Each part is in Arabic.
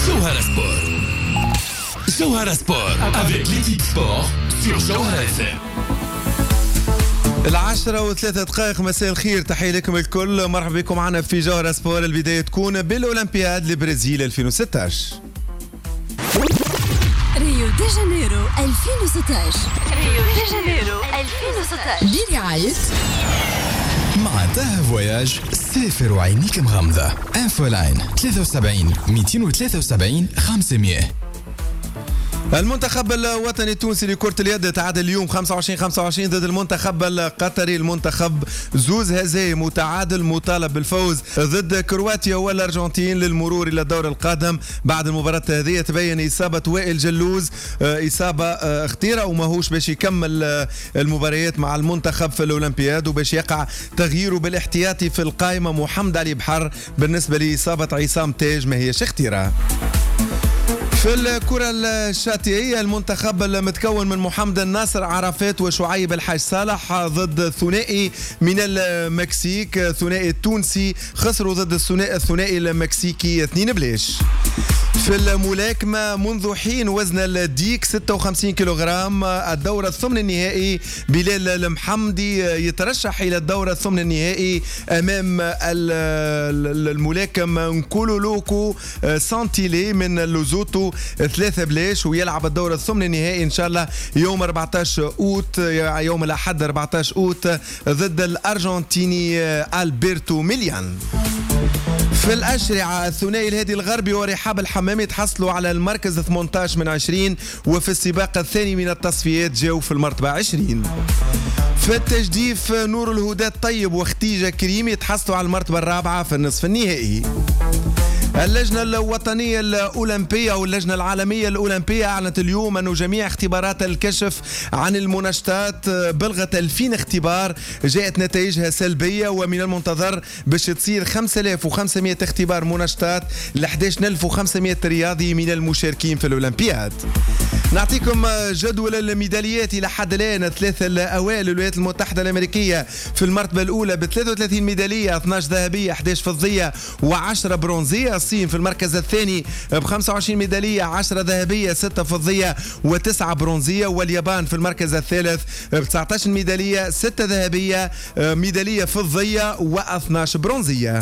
جوهرة سبور. جوهرة سبور avec l'équipe sport sur جوهرة FM. 10:03 مساء الخير، تحية لكم الكل، مرحبا بكم معنا في جوهرة سبور. البداية تكون بالأولمبياد لبرازيل 2016. ريو دي جانيرو 2016. ريو دي جانيرو 2016 برعاية مع تاه فواياج. سافر وعينيك مغمضة. انفو لاين 73 273 500. المنتخب الوطني التونسي لكرة اليد تعادل اليوم 25-25 ضد المنتخب القطري. المنتخب زوز هزايم متعادل، مطالب بالفوز ضد كرواتيا والأرجنتين للمرور إلى الدور القادم. بعد المباراة هذه تبين إصابة وائل جلوز، إصابة خطيرة وماهوش باش يكمل المباريات مع المنتخب في الأولمبياد، وباش يقع تغييره بالاحتياطي في القائمة محمد علي بحر. بالنسبة لإصابة عصام تاج ما هيش خطيرة. في الكرة الشاطئية المنتخب المتكون من محمد الناصر عرفات وشعيب الحاج صالح ضد ثنائي من المكسيك. ثنائي التونسي خسروا ضد الثنائي المكسيكي 2-0. في الملاكمة منذ حين وزن الديك 56 كيلوغرام الدورة الثمن النهائي بلال المحمدي يترشح إلى الدورة الثمن النهائي أمام الملاكم نكولولوكو سانتيلي من لوزوتو 3 بلاش، ويلعب الدورة الثمن النهائي إن شاء الله يوم 14 أوت، يوم الأحد 14 أوت ضد الأرجنتيني ألبرتو ميليان. في الأشرعة الثنائي الهادي الغربي ورحاب الحمامي تحصلوا على المركز 18 من 20، وفي السباق الثاني من التصفيات جاوا في المرتبة 20. في التجديف نور الهدى الطيب وختيجة كريمي تحصلوا على المرتبة الرابعة في النصف النهائي. اللجنة الوطنية الأولمبية واللجنة العالمية الأولمبية أعلنت اليوم أن جميع اختبارات الكشف عن المنشطات بلغت 2000 اختبار جاءت نتائجها سلبية، ومن المنتظر باش تصير 5500 اختبار منشطات ل 11500 رياضي من المشاركين في الأولمبياد. نعطيكم جدول الميداليات إلى حد الآن. 3 الأوائل الولايات المتحدة الأمريكية في المرتبة الأولى ب 33 ميدالية، 12 ذهبية 11 فضية و10 برونزية. الصين في المركز الثاني ب 25 ميدالية، 10 ذهبية 6 فضية و9 برونزية. واليابان في المركز الثالث ب 19 ميدالية، 6 ذهبية، ميدالية فضية و12 برونزية.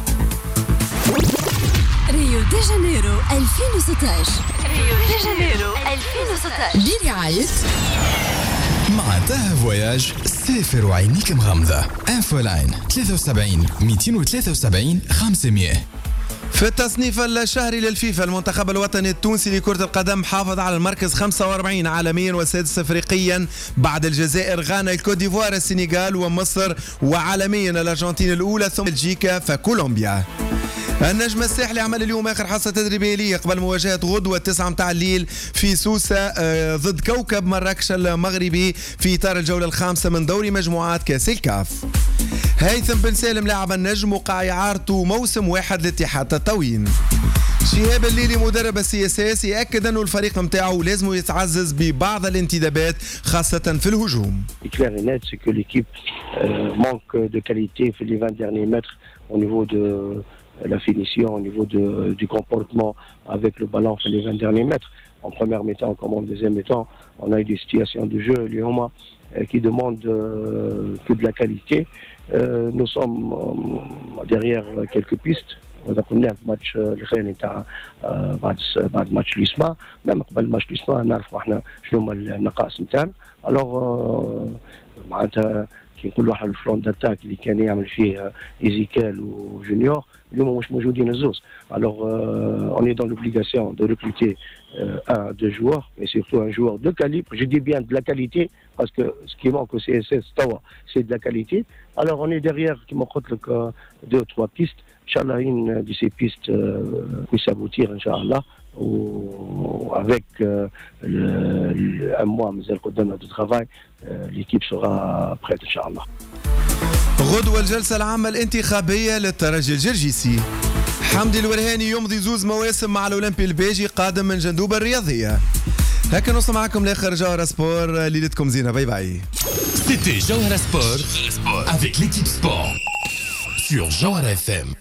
ريو دي جانيرو 2016. ريو دي جانيرو 2016 برعاية مع تاه فواياج. سافر وعينيك مغمضة. انفو لاين 73 273 500. في التصنيف الشهري للفيفا المنتخب الوطني التونسي لكرة القدم حافظ على المركز 45 عالميا والسادس افريقيا بعد الجزائر، غانا، الكوت ديفوار، السنغال ومصر، وعالميا الارجنتين الاولى ثم بلجيكا فكولومبيا. النجم الساحلي عمل اليوم اخر حصه تدريبيه ليه قبل مواجهه غدوه 9 متاع الليل في سوسه ضد كوكب مراكش المغربي في اطار الجوله الخامسه من دوري مجموعات كاس الكاف. هيثم بن سالم لاعب النجم وقع اعارته موسم واحد لاتحاد تطاوين. شهاب الليلي مدرب السي اس اس يأكد انه الفريق متاعه لازم يتعزز ببعض الانتدابات خاصه في الهجوم. Clair et net, c'est que l'équipe manque de qualité في les 20 derniers mètres au niveau de la finition, au niveau du comportement avec le ballon sur les 20 derniers mètres. En première mi-temps comme en deuxième mi-temps, on a eu des situations de jeu qui demandent que de la qualité. Nous sommes derrière quelques pistes. ذكرناه في الماتش الاخراني تاع بعد ماتش ليسما، لما قبل ماتش ليسما نعرفوا احنا شنو هما النقائص نتاعنا. الوغ معناتها كي نقولوا احنا الفرون داتاك اللي كان يعمل فيه ايزيكال وجونيور اليوم مش موجودين الزوز. الوغ اون اي دون لوبليغاسيون دو ريكروتي un, deux joueurs, mais surtout un joueur de calibre. Je dis bien de la qualité, parce que ce qui manque au CSS, c'est de la qualité. Alors on est derrière, qui m'ont dit que 2 ou 3 pistes. Inch'Allah, une de ces pistes puisse aboutir, Inch'Allah, ou avec un mois de travail, l'équipe sera prête, Inch'Allah. غدوة الجلسة العامة الانتخابية للترجي الجرجيسي. حمدي الورهاني يمضي 2 مواسم مع الأولمبي البيجي قادم من جندوبة الرياضية. هكا نوصل معكم لاخر جوهرة سبور. ليلتكم زينة. باي باي. C'était Jawhara Sport avec l'équipe sport sur Jawhara FM.